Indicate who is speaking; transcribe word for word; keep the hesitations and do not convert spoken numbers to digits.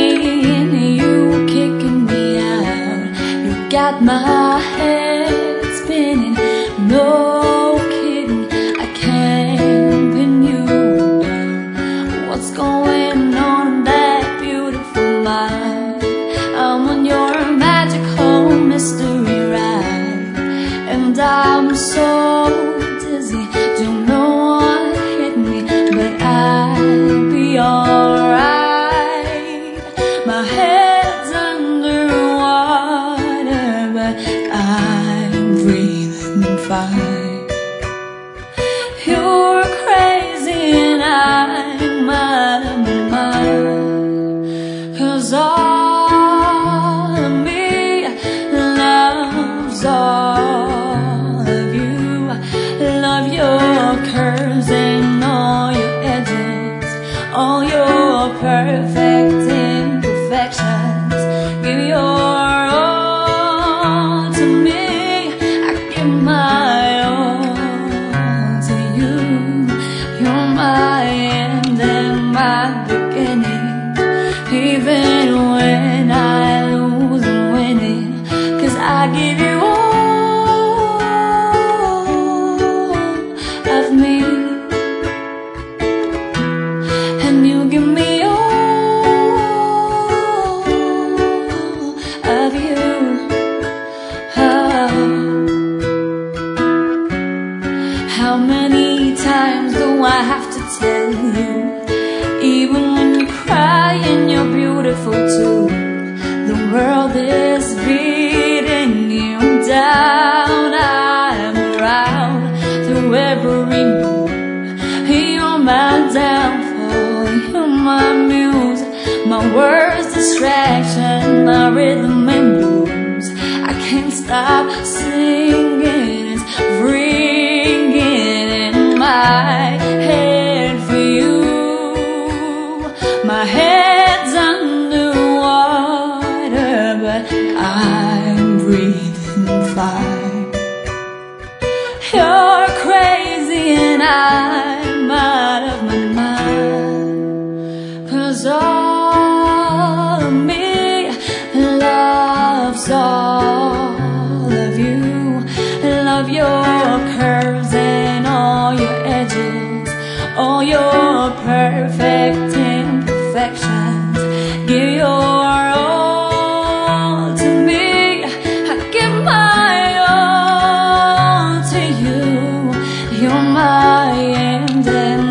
Speaker 1: and you kicking me out. You got my head spinning, no kidding, I can't pin you down. What's going on in that beautiful mind? I'm on your magical mystery ride, and I'm so dizzy, don't know what hit me, but I'll be alright. My head's underwater, but I'm breathing fine. You're crazy and I'm out of my mind, 'cause all of me loves all of you. Love your curves and all your edges, all your perfect imperfections. Give your all to me, I give my all to you. You're my end and my beginning, even when I lose I'm winning, 'cause I give you all of me, and you give me all of you. Oh. How many times do I have to tell you, even when you cry and you're beautiful too? The world is beating you down. I'm around through every mood. You're my downfall, you're my muse, my words distraction, my rhythm and blues. I can't stop singing, it's ringing in my head for you. My head's underwater, but I'm breathing fine. You're crazy and I'm out of my mind, 'cause all of me loves all of you. Love your curves and all your edges, all your perfect imperfections. Give your all to me, I give my all to you. You're my end and